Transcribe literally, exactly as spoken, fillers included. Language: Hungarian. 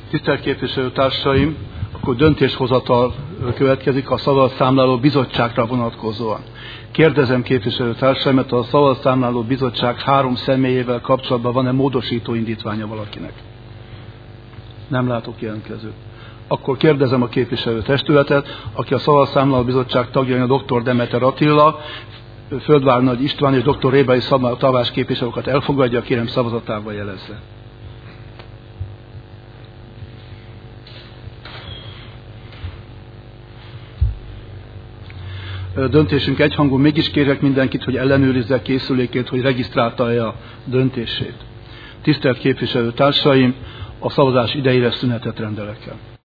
Tisztelt képviselőtársaim, akkor döntéshozatal következik a szavazatszámláló bizottságra vonatkozóan. Kérdezem képviselőtársaimat, a szavazatszámláló bizottság három személyével kapcsolatban van-e módosító indítványa valakinek? Nem látok jelentkezőt. Akkor kérdezem a képviselőtestületet, aki a szavazatszámláló bizottság tagjai a doktor Demeter Attila, Földvárnagy István és doktor Rébai Szabó Tamás képviselőket elfogadja, kérem szavazatával jelezze. Döntésünk egyhangú, mégis kérek mindenkit, hogy ellenőrizze készülékét, hogy regisztrálta-e a döntését. Tisztelt képviselőtársaim, a szavazás idejére szünetet rendelek el.